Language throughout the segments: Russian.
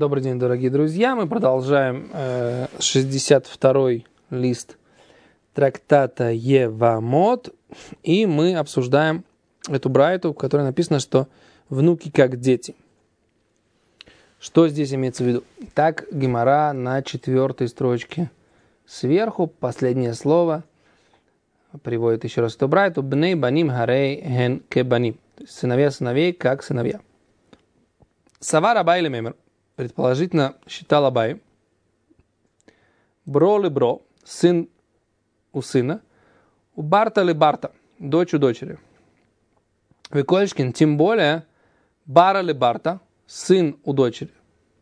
Добрый день, дорогие друзья. Мы продолжаем 62-й лист трактата Евамот. И мы обсуждаем эту брайту, в которой написано, что внуки как дети. Что здесь имеется в виду? Так, Гемара на 4-й строчке сверху, последнее слово, приводит еще раз эту брайту. Бней баним харей хен кебаним. Сыновья сыновей, как сыновья. Савар Абай лемемер. Предположительно, считал Абай. Бро ли бро, сын у сына. У Барта ли Барта, дочь у дочери. Викольшкин, тем более, Бара ли Барта, сын у дочери.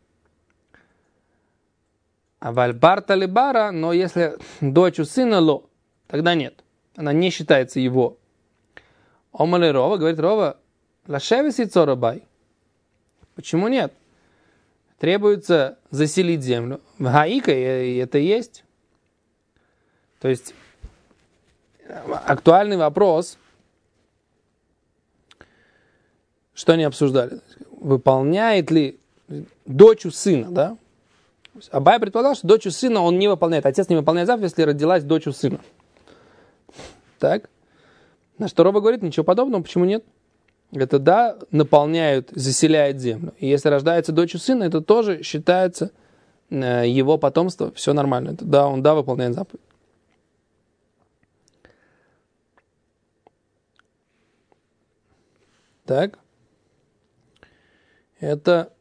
А валь Барта ли Бара, но если дочь у сына ло, тогда нет. Она не считается его. Омали Рова, говорит Рова, лашевис и цорабай. Почему нет? Требуется заселить землю. В Гаика это есть. То есть актуальный вопрос, что они обсуждали. Выполняет ли дочь у сына, да? Абай предполагал, что дочь у сына он не выполняет. Отец не выполняет заповедь, если родилась дочь у сына. Так? На что Рова говорит, ничего подобного, почему нет? Это да, наполняют, заселяет землю. И если рождается дочь у сына, это тоже считается его потомство, все нормально. Это да, он да, выполняет заповедь. Так. Это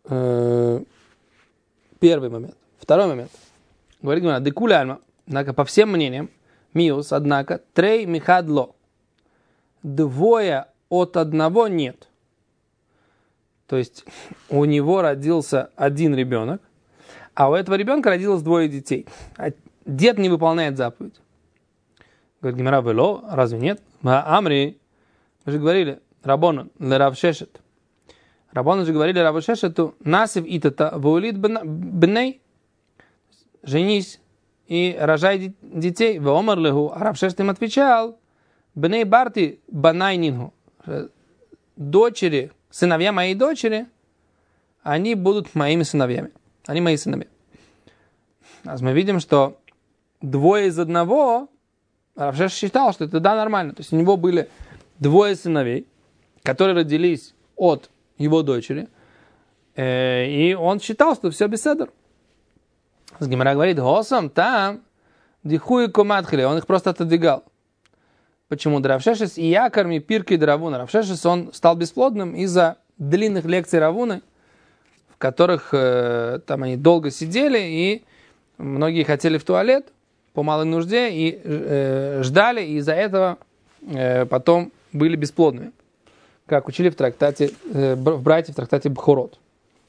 первый момент. Второй момент. Говорит Гемара, декуля альма, однако по всем мнениям, миус, однако, трей михадло. Двое от одного нет. То есть у него родился один ребенок, а у этого ребенка родилось двое детей. А дед не выполняет заповедь. Говорит Гемара, вело, разве нет? Амри, мы же говорили, Рабону, лерав шешет. Рабону же говорили Рабу Шешету, насив итата ваулит бней, женись и рожай детей. Ваомар леху, а Рав Шешет им отвечал, бней барти банай нинху. Дочери, сыновья моей дочери, они будут моими сыновьями. Они мои сыновья. А мы видим, что двое из одного, Рав Шешет считал, что это да, нормально. То есть у него были двое сыновей, которые родились от его дочери, и он считал, что все беседер. Гемара говорит, госам там дихуи коматхили, он их просто отодвигал. Почему? Рав Шешет и якорми пирки Равуна. Рав Шешет, он стал бесплодным из-за длинных лекций Равуны, в которых там они долго сидели, и многие хотели в туалет по малой нужде, и ждали, и из-за этого потом были бесплодными. Как учили в трактате, в брайте в трактате Бхорот.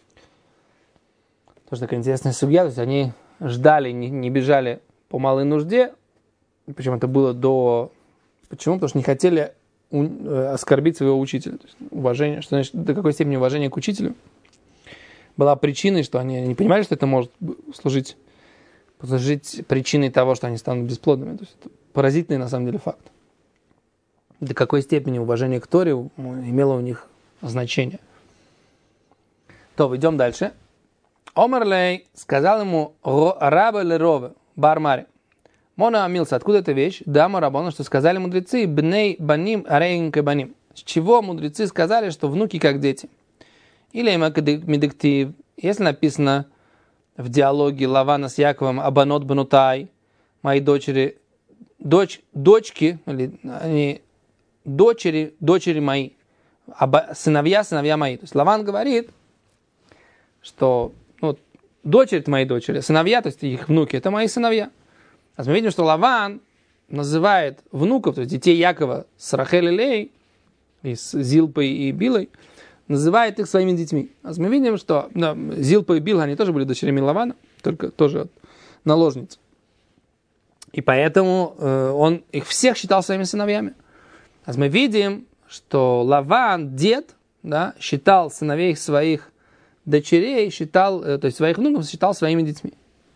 Тоже такая интересная судья, то есть они ждали, не бежали по малой нужде, причем это было до... Почему? Потому что не хотели оскорбить своего учителя. То есть уважение, что значит, до какой степени уважение к учителю была причиной, что они не понимали, что это может послужить причиной того, что они станут бесплодными. То есть это поразительный на самом деле факт. До какой степени уважение к Торе имело у них значение. То, идем дальше. Омарлей сказал ему раба лерове бармаре. Мона амился, откуда эта вещь? Дама рабона, что сказали мудрецы, бней баним арейн кебаним. С чего мудрецы сказали, что внуки как дети? Или медиктив, если написано в диалоге Лавана с Яковом абанот банутай, мои дочери, дочки, или они дочери мои, сыновья мои. То есть Лаван говорит, что дочери это мои дочери, сыновья, то есть их внуки, это мои сыновья. А мы видим, что Лаван называет внуков, то есть детей Якова с Рахель и Лей, и с Зилпой и Билой, называет их своими детьми. А мы видим, что Зилпа и Била, они тоже были дочерями Лавана, только тоже наложниц. И поэтому он их всех считал своими сыновьями. А мы видим, что Лаван, дед, да, считал сыновей своих дочерей, то есть своих внуков считал своими детьми.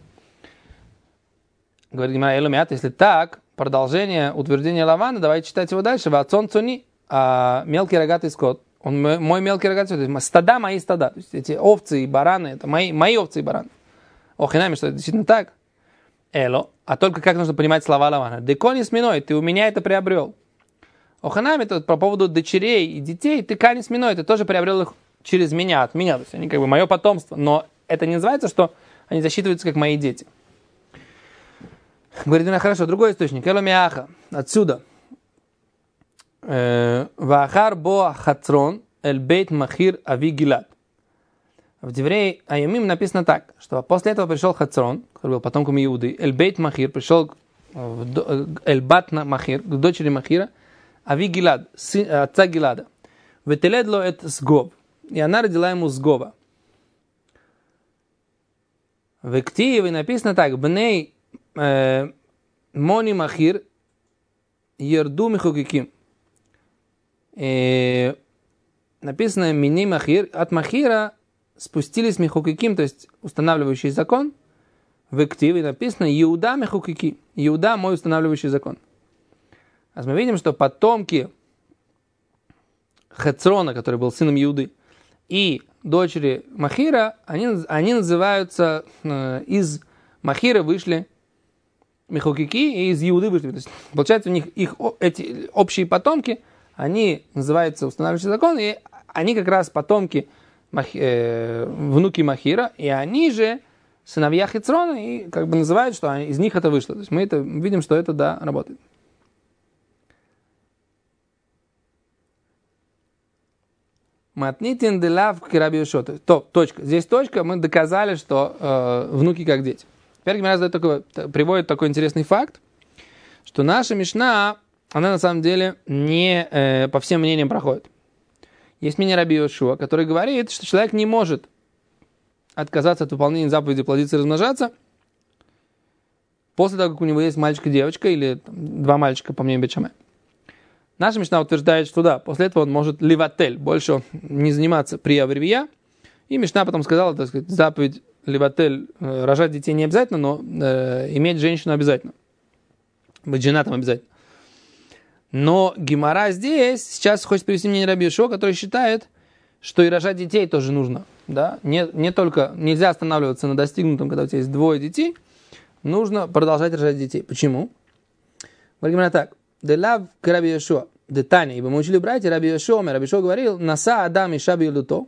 Говорит Гемара Элумят, если так, продолжение утверждения Лавана, давайте читать его дальше. Вацон цуни, а мелкий рогатый скот, Он мой мелкий рогатый, то есть стада мои стада. То есть эти овцы и бараны, это мои овцы и бараны. Охинами, что это действительно так. Эло. А только как нужно понимать слова Лавана. Декони с миной, ты у меня это приобрел. Оханами, это по поводу дочерей и детей, ты канис миной, ты тоже приобрел их через меня, от меня. То есть они как бы мое потомство. Но это не называется, что они засчитываются как мои дети. Говорит, ну хорошо, другой источник. Эло миаха. Отсюда. Вахар бо хатрон эль бейт махир ави гилад. В Деврей Айомим написано так, что после этого пришел Хацрон, который был потомком Иуды, эль бейт махир, пришел эль бат махир, к дочери Махира, ави гилад, отца Гилада. Ветеледло это сгоб. И она родила ему сгоба. В Ктиеве написано так, бней мони махир ерду михукиким. Написано мини махир, от махира спустились михукиким, то есть устанавливающий закон. В Ктиве написано Иуда михукики. Иуда мой устанавливающий закон. А мы видим, что потомки Хецрона, который был сыном Иуды, и дочери Махира, они называются, из Махира вышли михукики, и из Иуды вышли. То есть, получается, у них эти общие потомки, они называются устанавливающий закон, и они как раз потомки внуки Махира, и они же сыновья Хецрона, и как бы называют, что из них это вышло. То есть мы это видим, что это да, работает. Матнитин делав кираби Йошуа. Точка. Здесь точка, мы доказали, что внуки как дети. Теперь Гемара приводит такой интересный факт, что наша Мишна, она на самом деле не по всем мнениям проходит. Есть мнение Раби Йошуа, который говорит, что человек не может отказаться от выполнения заповеди плодиться и размножаться после того, как у него есть мальчик и девочка, или два мальчика, по мнению Бейт Шамай. Наша Мишна утверждает, что да, после этого он может ливатель, больше не заниматься при авревия. И Мишна потом сказала, так сказать, заповедь ливатель, рожать детей не обязательно, но иметь женщину обязательно. Быть женатым обязательно. Но Гемара здесь сейчас хочет привести мнение Раби Йошуа, который считает, что и рожать детей тоже нужно. Да? Не только нельзя останавливаться на достигнутом, когда у тебя есть двое детей, нужно продолжать рожать детей. Почему? Говорит Гемара так. Делав к Раби Йошуа. Детание. Ибо мы учили братья Раби Йошуа. Раби Йошуа говорил, наса адам и шаби елдуто.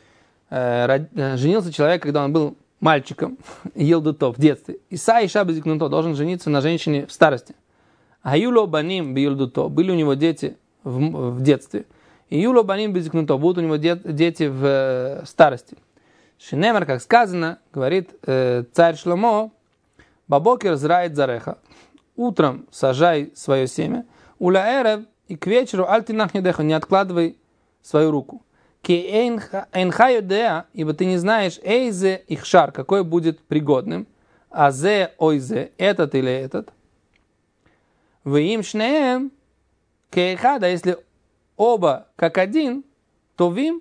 Женился человек, когда он был мальчиком, елдуто в детстве. Иса и шаби зикнуто. Должен жениться на женщине в старости. А юло баним биюлдуто. Были у него дети в детстве. И юло баним бизикнуто. Будут у него дети в старости. Шинемар, как сказано, говорит царь Шломо, бабокер зрает зареха. Утром сажай свое семя. Уляэрев и к вечеру альтинах не откладывай свою руку. Ки эйнха, ибо ты не знаешь эйзе ихшар, какой будет пригодным. А зе ойзе, этот или этот. Вы им шнеем кейхада, если оба как один, то вим,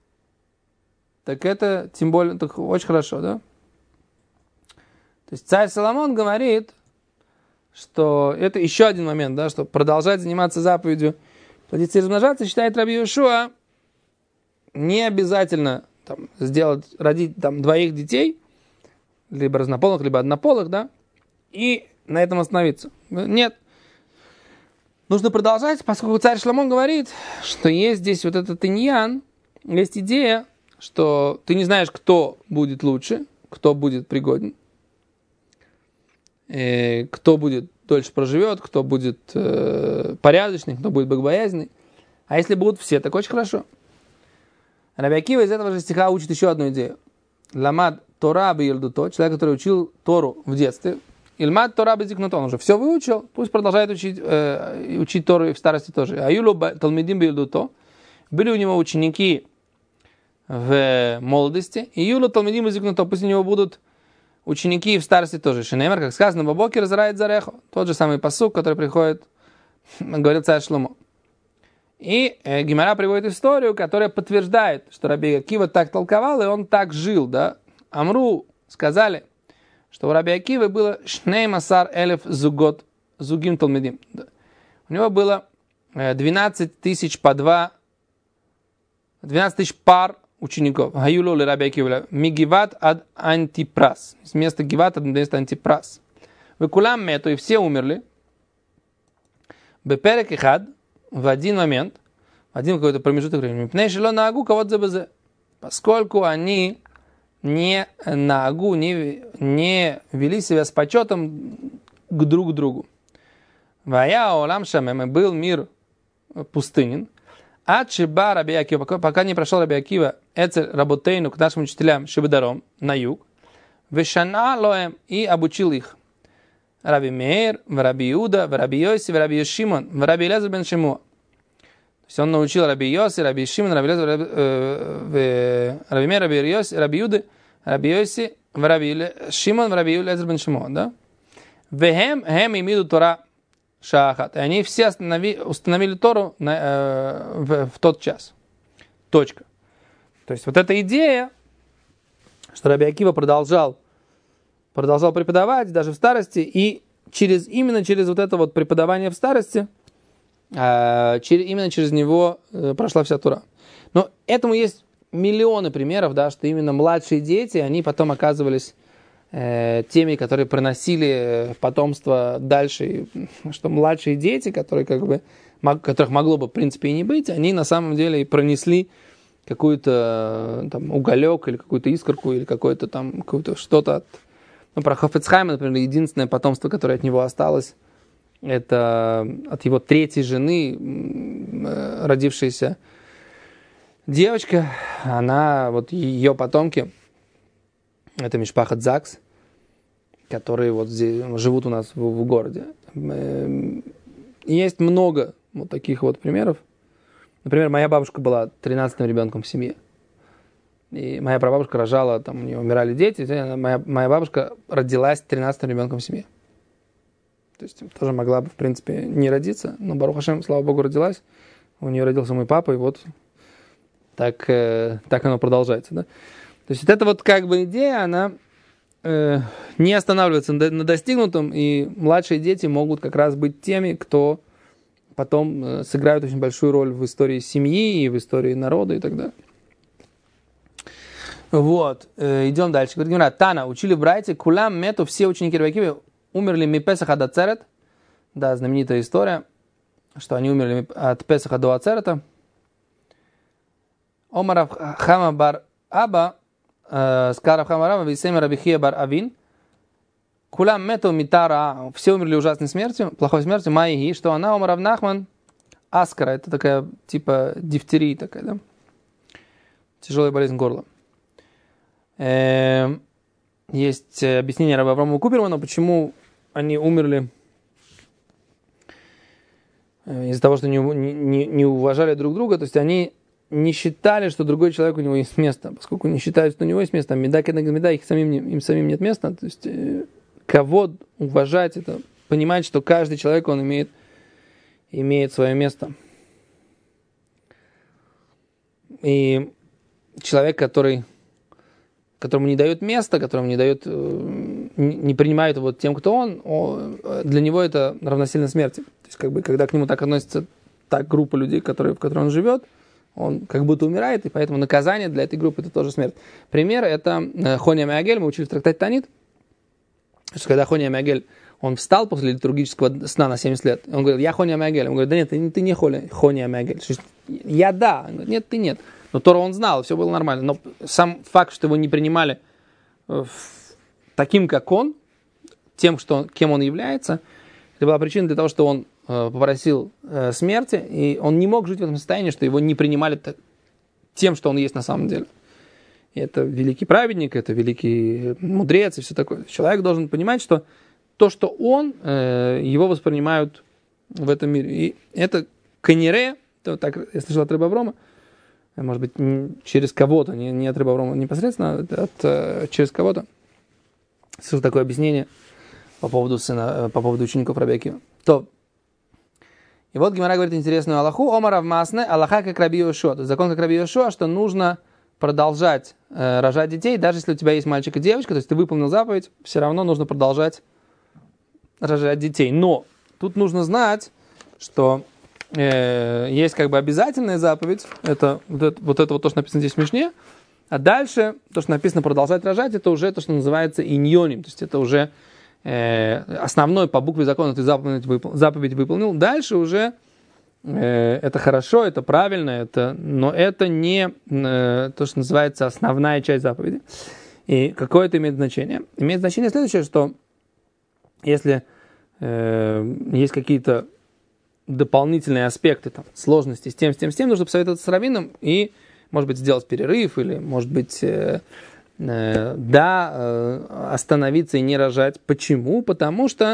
так это тем более так очень хорошо, да? То есть царь Соломон говорит, что это еще один момент, да, что продолжать заниматься заповедью плодиться и размножаться, считает Раби Йошуа, не обязательно там, родить там, двоих детей, либо разнополых, либо однополых, да, и на этом остановиться. Нет. Нужно продолжать, поскольку царь Шломон говорит, что есть здесь вот этот иньян, есть идея, что ты не знаешь, кто будет лучше, кто будет пригоден, кто будет дольше проживет, кто будет порядочный, кто будет богобоязненный. А если будут все, так очень хорошо. Раби Акива из этого же стиха учит еще одну идею. Ламад Тора б'елдуто, человек, который учил Тору в детстве. Ильмад Тора б'зикнуто, он уже все выучил, пусть продолжает учить Тору и в старости тоже. Аюлу талмидим б'елдуто, были у него ученики в молодости. И юлу талмидим б'зикнуто, пусть у него будут ученики в старости тоже. Шинеймар, как сказано, бабокер зарает зарехо. Тот же самый пасук, который приходит, говорит царь Шломо. И Гемара приводит историю, которая подтверждает, что Раби Акива так толковал, и он так жил, да. Амру сказали, что у Раби Акивы было шнеймасар элев зугот зугим талмидим. У него было 12 тысяч по два 12 тысяч пар учеников. Гаюло ли Раби Акива мигиват ад антипрас. С места гиват до места антипрас. Векулам мету, и все умерли. Беперек и хад, в один момент, в один какой-то промежуток времени. Пнейшило на агу кого-то забызе. Поскольку они не на агу, не вели себя с почетом к друг другу. Вая олам шамем, был мир пустынен. Ачиба Раби Акива, пока не прошел Раби Акива, эцель работейну к нашим учителям Шибадаром на юг. Вешана лоем, и обучил их. Раби Меир, Раби Иуда, Раби Йоси, Раби Йошимон, Раби Элиэзер бен Шимуа. То есть он научил Раби Йоси, Раби Шимон, Раби Элиэзер, Раби Меир, Раби Йоси, Раби Иуды, Раби Йоси, Раби Шимон, Раби Элиэзер бен Шимуа, да? Вехем, имиду Тора шахат. И они все установили Тору в тот час. Точка. То есть вот эта идея, что Раби Акива продолжал преподавать даже в старости, и именно через вот это вот преподавание в старости, именно через него прошла вся Тора. Но этому есть миллионы примеров, да, что именно младшие дети, они потом оказывались теми, которые приносили потомство дальше, что младшие дети, которых могло бы в принципе и не быть, они на самом деле и пронесли какую-то там уголек или какую-то искорку или какое-то там какое-то что-то про Хафец Хаима, например, единственное потомство, которое от него осталось, это от его третьей жены, родившаяся девочка. Она, вот ее потомки, это Мишпахат Закс, которые вот здесь живут у нас в городе. Есть много вот таких вот примеров. Например, моя бабушка была 13-м ребенком в семье. И моя прабабушка рожала, там у нее умирали дети. Моя бабушка родилась 13-м ребенком в семье. То есть тоже могла бы, в принципе, не родиться. Но Барух Ашем, слава Богу, родилась. У нее родился мой папа, и вот так оно продолжается. Да? То есть это вот как бы идея, она не останавливается на достигнутом, и младшие дети могут как раз быть теми, кто потом сыграют очень большую роль в истории семьи и в истории народа и так далее. Вот, идем дальше. Говорит Гемара, Тана, учили в Брайте, кулам мету, все ученики Раби Акивы умерли ми Песаха до Ацерет. Да, знаменитая история, что они умерли от Песаха до Ацерета. Омарав Хама бар Аба, Скарав Хама Раба, Висема Рабихия бар Авин. Кулам мету митара, все умерли ужасной смертью, плохой смертью, Майги, что она, Омарав Нахман, Аскара, это такая, типа, дифтерия такая, да? Тяжелая болезнь горла. Есть объяснение раба Авраама Купермана, почему они умерли из-за того, что не уважали друг друга. То есть они не считали, что другой человек, у него есть место. Поскольку не считают, что у него есть место, меда кенег меда, им самим нет места. То есть кого уважать, это понимать, что каждый человек, он имеет свое место. И человек, которому не дают места, которому не принимают его тем, кто он, для него это равносильно смерти. То есть, как бы, когда к нему так относится та группа людей, в которой он живет, он как будто умирает, и поэтому наказание для этой группы это тоже смерть. Пример это Хони Амиагель, мы учили в трактате Танит, что когда Хони Амиагель, он встал после литургического сна на 70 лет, он говорит, я Хони Амиагель. Он говорит, да нет, ты не Хони Амиагель. Я да. Он говорит, нет, ты нет. Но Тору он знал, все было нормально. Но сам факт, что его не принимали таким, как он, тем, кем он является, это была причина для того, что он попросил смерти, и он не мог жить в этом состоянии, что его не принимали тем, что он есть на самом деле. И это великий праведник, это великий мудрец и все такое. Человек должен понимать, что то, что он, его воспринимают в этом мире. И это канире, так я слышал от раба Аврома, может быть, через кого-то, не от раба Аврома непосредственно, через кого-то. Слышал такое объяснение по поводу учеников Раби Акивы. То. И вот Гемара говорит интересную алаху. Омара в масне, алаха как Раби Йошуа. То есть закон как Раби Йошуа, что нужно продолжать рожать детей, даже если у тебя есть мальчик и девочка, то есть ты выполнил заповедь, все равно нужно продолжать рожать детей. Но тут нужно знать, что есть как бы обязательная заповедь, это вот это то, что написано здесь в Мишне, а дальше то, что написано продолжать рожать, это уже то, что называется иньоним, то есть это уже основной по букве закона ты заповедь выполнил, дальше уже это хорошо, это правильно, но это не то, что называется основная часть заповеди. И какое это имеет значение? Имеет значение следующее, что если есть какие-то дополнительные аспекты, там, сложности с тем, нужно посоветоваться с раввином и, может быть, сделать перерыв, или, может быть, остановиться и не рожать. Почему? Потому что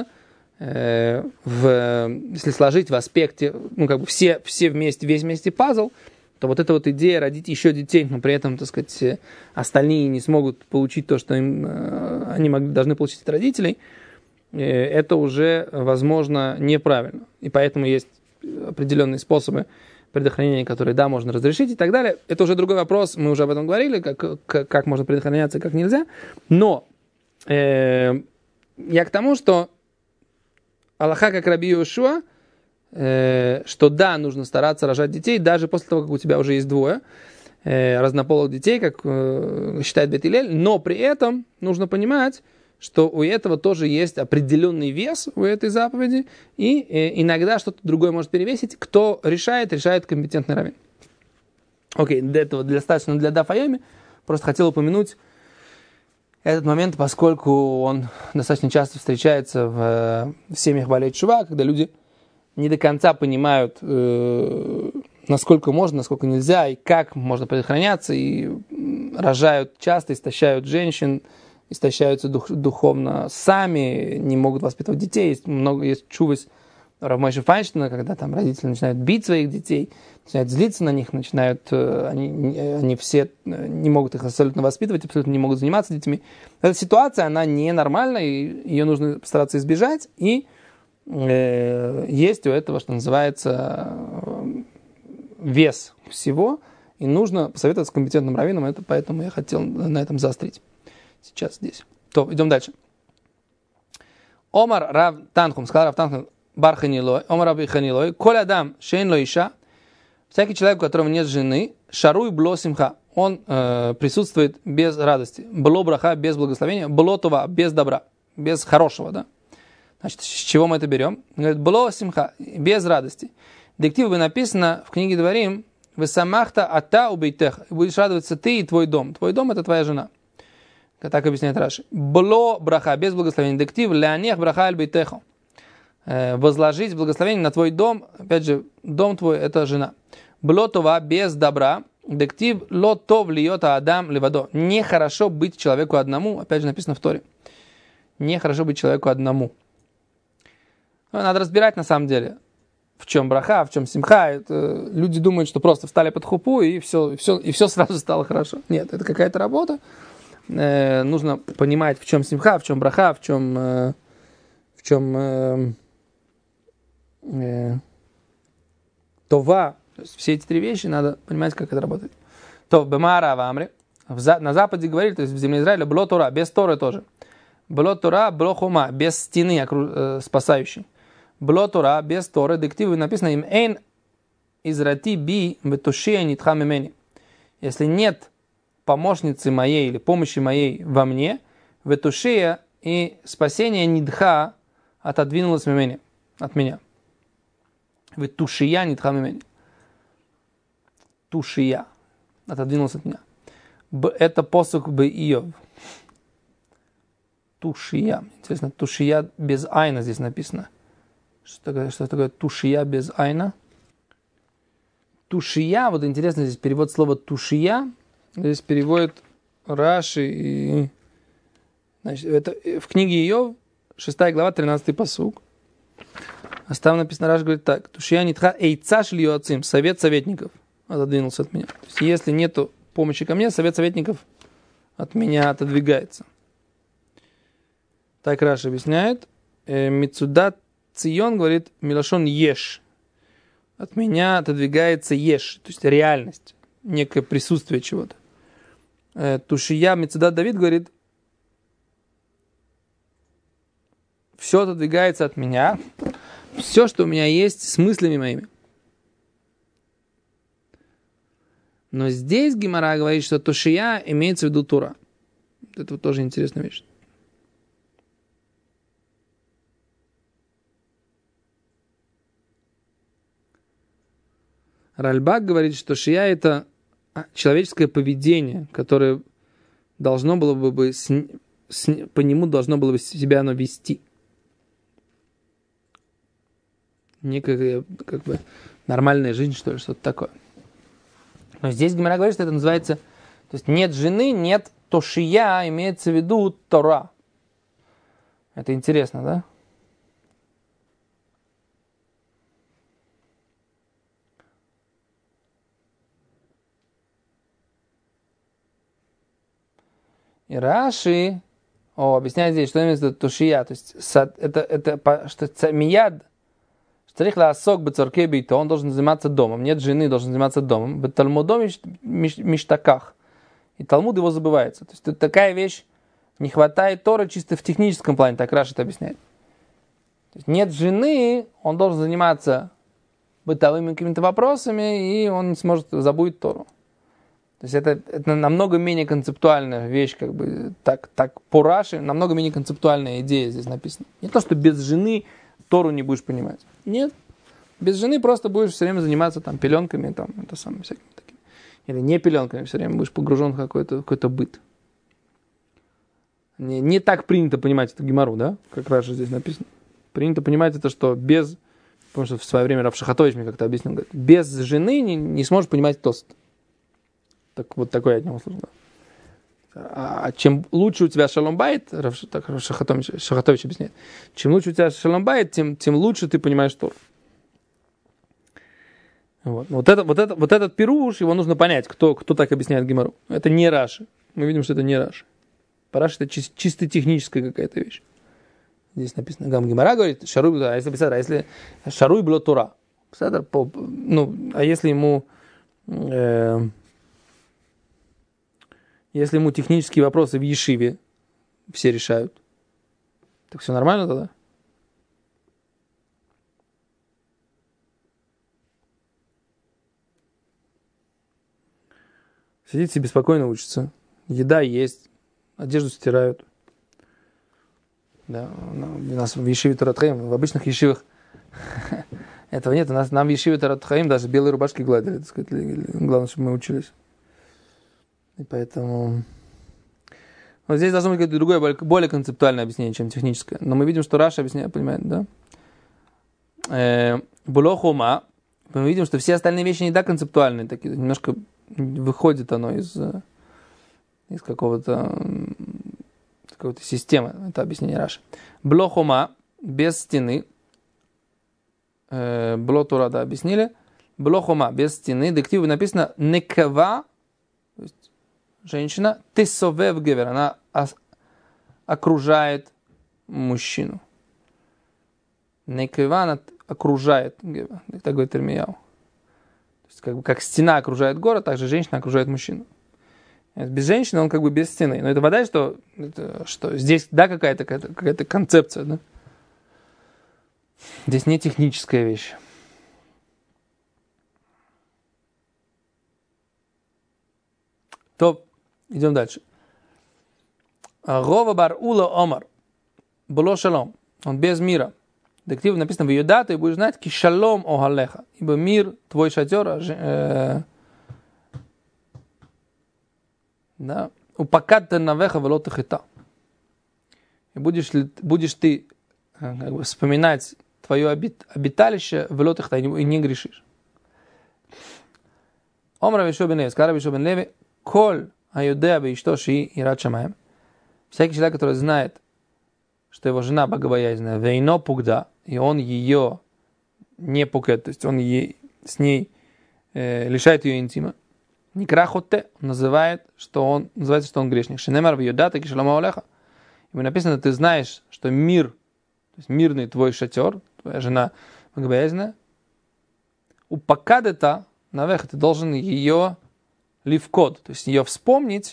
если сложить в аспекте, все вместе, весь вместе пазл, то вот эта вот идея родить еще детей, но при этом, так сказать, остальные не смогут получить то, что они должны получить от родителей, это уже, возможно, неправильно. И поэтому есть определенные способы предохранения, которые, да, можно разрешить и так далее. Это уже другой вопрос, мы уже об этом говорили, как можно предохраняться и как нельзя. Но я к тому, что Аллаха, как Раби Йошуа, что да, нужно стараться рожать детей, даже после того, как у тебя уже есть двое разнополых детей, как считает Бет Гиллель, но при этом нужно понимать, что у этого тоже есть определенный вес у этой заповеди, и иногда что-то другое может перевесить. Кто решает компетентный раввин. Окей, для этого достаточно для Даф Йоми. Просто хотел упомянуть этот момент, поскольку он достаточно часто встречается в семьях Балей Тшува, когда люди не до конца понимают, насколько можно, насколько нельзя, и как можно предохраняться, и рожают часто, истощают женщин, истощаются духовно сами, не могут воспитывать детей. Есть чувость Рав Мойше Файнштейна, когда там родители начинают бить своих детей, начинают злиться на них, они все не могут их абсолютно воспитывать, абсолютно не могут заниматься детьми. Эта ситуация, она ненормальна, и ее нужно постараться избежать, и есть у этого, что называется, вес всего, и нужно посоветоваться с компетентным раввином, поэтому я хотел на этом заострить. Сейчас здесь. То, идем дальше. Омар Рав Танхум, сказал Рав Танхум, бар Ханилой, Омар Рав Ханилой, коль адам шейн ло иша, всякий человек, у которого нет жены, шаруй бло симха, он присутствует без радости, бло браха, без благословения, бло това, без добра, без хорошего, да. Значит, с чего мы это берем? Говорит, бло симха, без радости. Дектив бы написано в книге Дворим, вы самахта ата убейтех, будешь радоваться ты и твой дом. Твой дом — это твоя жена. Так объясняет Раши. Бло браха, без благословения. Дектив лянех браха аль-бейтехо. Возложить благословение на твой дом. Опять же, дом твой — это жена. Бло това, без добра. Дектив ло тов льета адам левадо. Нехорошо быть человеку одному. Опять же, написано в Торе. Нехорошо быть человеку одному. Надо разбирать на самом деле, в чем браха, в чем симха. Люди думают, что просто встали под хупу и все сразу стало хорошо. Нет, это какая-то работа. Нужно понимать, в чем симха, в чем браха, в чем това. То есть все эти три вещи надо понимать, как это работает. То бемара в Амре. На Западе говорили, то есть в земле Израиля, бло Тора, без Торы тоже. Бло Тора, бло хума, без стены спасающей. Бло Тора, без Торы, дективы написано им эйн израти би бетушия нитха мемени. Если нет помощницы моей или помощи моей во мне, ветушия, и спасение нидха отодвинулось от меня. Ветушия нидха мемени. Тушия отодвинулась от меня. Это посук бы Иов. Тушия. Интересно, тушия без айна здесь написано. Что такое тушия без айна? Тушия, вот интересно здесь перевод слова тушия. Здесь переводит Раши. И, значит, это в книге Иов, 6 глава, 13 пасук. А там написано, Раши говорит так. Тушия нитха эйца шли йоацим. Совет советников отодвинулся от меня. То есть, если нету помощи ко мне, совет советников от меня отодвигается. Так Раши объясняет. Мицудат Цион говорит, милашон еш. От меня отодвигается еш. То есть реальность. Некое присутствие чего-то. Тушия Мицудат Давид говорит, все отодвигается от меня. Все, что у меня есть с мыслями моими. Но здесь Гемара говорит, что тошия имеется в виду Тора. Это вот тоже интересная вещь. Ральбак говорит, что шия – это человеческое поведение, которое должно было бы по нему должно было бы себя оно вести. Некая как бы нормальная жизнь, что ли, что-то такое. Но здесь Гемара говорит, что это называется, то есть нет жены, нет тошия, имеется в виду Тора. Это интересно, да? И Раши объясняет здесь, что имеется тушия, то есть это что мияд, штрихла асок бецорке бейто, он должен заниматься домом, нет жены, должен заниматься домом, в Талмудом миштаках, и Талмуд его забывается. То есть это такая вещь, не хватает Торы чисто в техническом плане, так Раши это объясняет. То есть нет жены, он должен заниматься бытовыми какими-то вопросами, и он не сможет, забудет Тору. То есть это намного менее концептуальная вещь, как бы так по Раши, намного менее концептуальная идея здесь написана. Не то, что без жены Тору не будешь понимать. Нет. Без жены просто будешь все время заниматься там пеленками, там, это самое, всякими такими. Или не пеленками, все время будешь погружен в какой-то быт. Не так принято понимать эту гемару, да, как Раши здесь написано. Принято понимать это, что без, потому что в свое время Рав Шахатович мне как-то объяснил, говорит, без жены не сможешь понимать тост. Так, вот такой я от него услышал. А чем лучше у тебя шалом байт, Шахатович объясняет, чем лучше у тебя шалом байт, тем лучше ты понимаешь Тору. Вот этот пируш, его нужно понять, кто так объясняет гемару. Это не Раши. Мы видим, что это не Раши. По Раши это чисто техническая какая-то вещь. Здесь написано, Гемара говорит, шаруй, а если шаруй было Тора. А если ему технические вопросы в ешиве все решают, так все нормально тогда? Сидит себе спокойно учится. Еда есть, одежду стирают. Да, у нас в ешиве Торат Хаим, в обычных ешивах этого нет. Нам в ешиве Торат Хаим даже белые рубашки гладили, так сказать. Главное, чтобы мы учились. И поэтому... Вот здесь должно быть какое-то другое, более концептуальное объяснение, чем техническое. Но мы видим, что Раша объясняет, понимает, да? Булохума. Мы видим, что все остальные вещи не так концептуальные, такие, немножко выходит оно из какого-то системы. Это объяснение Раши. Блохума, без стены. Блотура, да, объяснили. Блохума, без стены. Дективу написано некава, то есть женщина, тесовев гевер, она окружает мужчину. Некава, она окружает гевер. Так говорит Ирмияу. То есть как стена окружает город, так же женщина окружает мужчину. Без женщины он как бы без стены. Но это вода, что здесь, да, какая-то концепция, да? Здесь не техническая вещь. То, идем дальше. Рова бар ула омар. Было шалом. Он без мира. Дектив написано в Юда, ты будешь знать, ки шалом огалеха. Ибо мир твой шатер, да, упакатта навеха велота хита. И будешь ты как бы вспоминать твое обиталище велота хита, и не грешишь. Омра Вишо бен Леви, сказал Вишо бен Леви, коль аюдеа бейшто ши ират шамаем. Всякий человек, который знает, что его жена богобоязненная, вейно пугда, и он ее не пукет, то есть он с ней лишает ее интима. Некрахотте, он называется, что он грешник. Шенемар в Юдата кишалама олеха. Ему написано, ты знаешь, что мир, то есть мирный твой шатер, твоя жена богобоязненная, упакадета навеха, ты должен ее ливкод, то есть ее вспомнить,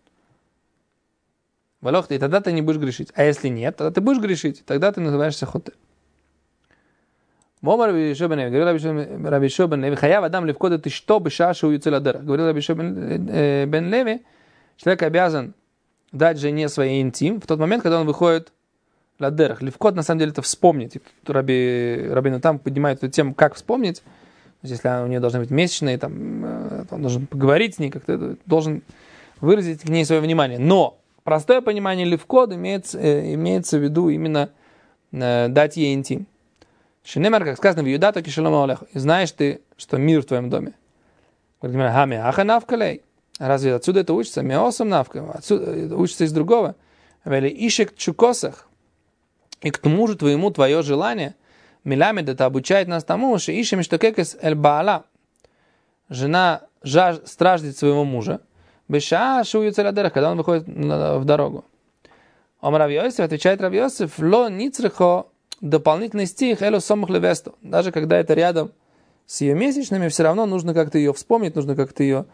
и тогда ты не будешь грешить. А если нет, тогда ты будешь грешить, тогда ты называешься хоте. Момар Раби Йошуа бен Леви, говорил Раби Йошуа бен Леви, хаяв адам левкодет ишто беша шу юцел адерах. Говорил Раби Йошуа бен Леви, человек обязан дать жене своей интим в тот момент, когда он выходит ладерах. Левкод, на самом деле, это вспомнить. Рабейну там поднимает эту тему, как вспомнить. То есть, если у нее должны быть месячные, там, он должен поговорить с ней, как-то должен выразить к ней свое внимание. Но простое понимание левкод имеется в виду именно дать ей интим. Шинемар, как сказано, в Юдато кишелом олех. И знаешь ты, что мир в твоем доме. Говорит, хами аха навкалей. Разве отсюда это учится? Меосом навка. Отсюда учится из другого. Вели ишек чукосах. И к тому же твоему твое желание, миламед, это обучает нас тому, что ишем штокекес эль баала. Жена страждет своего мужа. Беша шую целядерах, когда он выходит в дорогу. Рав Йосеф, отвечает Рав Йосеф, ло ницрехо, дополнительный стих, эло сомах левесто. Даже когда это рядом с ее месячными, все равно нужно как-то ее вспомнить, нужно как-то ее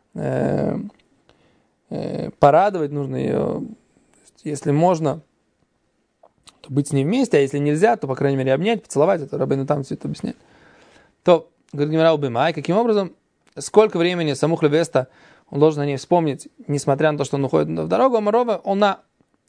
порадовать, нужно ее, если можно, то быть с ней вместе, а если нельзя, то, по крайней мере, обнять, поцеловать. Это Рабейну там все это объясняет. То, говорит Гемара убимай, каким образом, сколько времени самух левеста он должен о ней вспомнить, несмотря на то, что он уходит в дорогу, Амарова, он на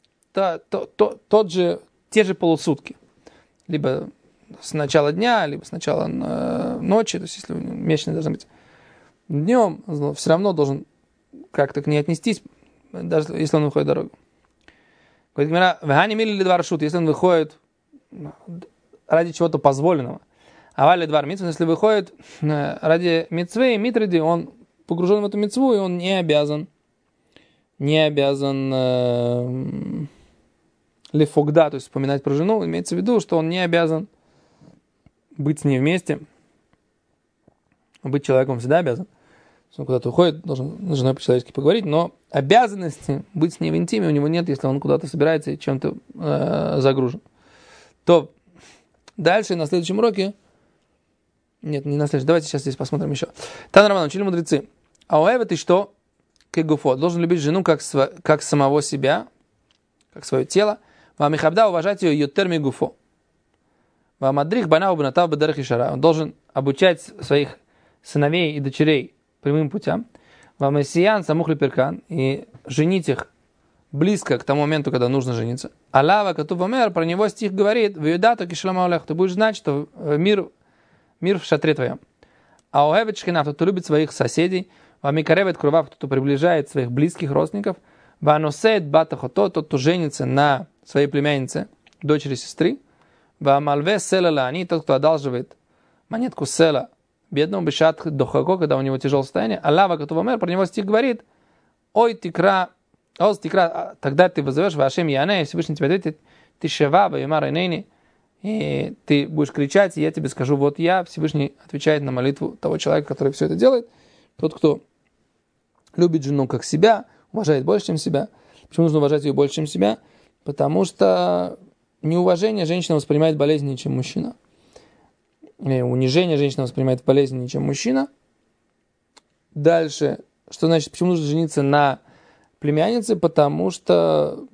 те же полусутки. Либо с начала дня, либо с начала ночи, то есть если месячный должен быть днем, он все равно должен как-то к ней отнестись, даже если он выходит в дорогу. Говорит Гемара, вегани мили ли два рашут, если он выходит ради чего-то позволенного. А вали два митцвы, если выходит ради митцвы и митриди, он погружен в эту митцву, и он не обязан лефогда, то есть вспоминать про жену, имеется в виду, что он не обязан быть с ней вместе, быть человеком всегда обязан. Если он куда-то уходит, должен с женой по-человечески поговорить, но обязанности быть с ней в интиме у него нет, если он куда-то собирается и чем-то загружен. То дальше на следующем уроке, нет, не на следующем, давайте сейчас здесь посмотрим еще. Тан Раман, учили мудрецы. А у Эва ты что? Кегуфо. Должен любить жену как самого себя, как свое тело. Вам ихабда уважать ее йотерми гуфо. Вам адрих бана убнатав бадарах ишара. Он должен обучать своих сыновей и дочерей прямым путям. Вам исиян самух липеркан. И женить их близко к тому моменту, когда нужно жениться. Алава катубамер, про него стих говорит, вьюдато кишлама олех. Ты будешь знать, что мир в шатре твоем. А уэвет шхинав, кто любит своих соседей. Вам икаревет крував, кто приближает своих близких родственников. Ваносет батахо, тот, кто женится на своей племяннице, дочери сестры. Вамалве села они, тот, кто одалживает монетку села бедному бешат дохако, когда у него тяжелое состояние. Аллава катувамер, про него стих говорит, ой тикра, тогда ты вызовешь вашем яне, Всевышний тебе ответит, ты шева, ваймар инейни, и ты будешь кричать, и я тебе скажу, вот я, Всевышний отвечает на молитву того человека, который все это делает. Тот, кто любит жену как себя, уважает больше, чем себя. Почему нужно уважать ее больше, чем себя? Потому что неуважение женщина воспринимает болезненнее, чем мужчина. И унижение женщина воспринимает болезненнее, чем мужчина. Дальше, что значит, почему нужно жениться на племяннице? Потому что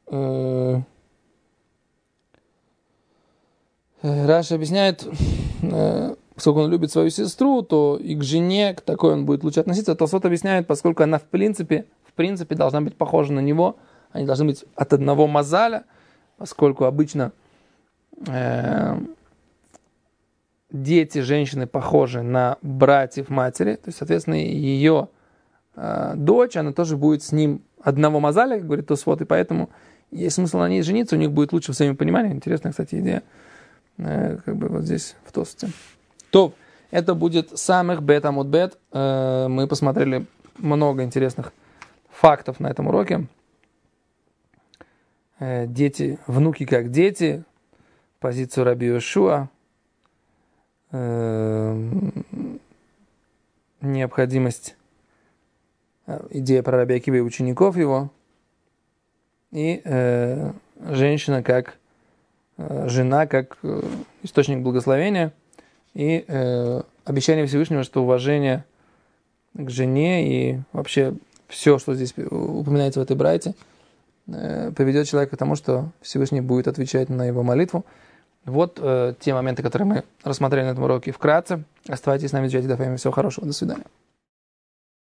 Раша объясняет, поскольку он любит свою сестру, то и к жене, к такой он будет лучше относиться. Толсот объясняет, поскольку она в принципе должна быть похожа на него, они должны быть от одного мазаля, поскольку обычно дети женщины похожи на братьев матери, то есть, соответственно, ее дочь, она тоже будет с ним одного мазаля, как говорит Тосфот, и поэтому есть смысл на ней жениться, у них будет лучше взаимопонимание. Интересная, кстати, идея, как бы вот здесь в Тосфоте. То, это будет самых бет амут бет. Мы посмотрели много интересных фактов на этом уроке. Дети, внуки как дети, позицию Раби Йошуа, необходимость, идея про Раби Акива и учеников его, и женщина как жена, как источник благословения, и обещание Всевышнего, что уважение к жене и вообще все, что здесь упоминается в этой брайте, приведет человека к тому, что Всевышний будет отвечать на его молитву. Вот те моменты, которые мы рассмотрели на этом уроке вкратце. Оставайтесь с нами, всего хорошего, до свидания.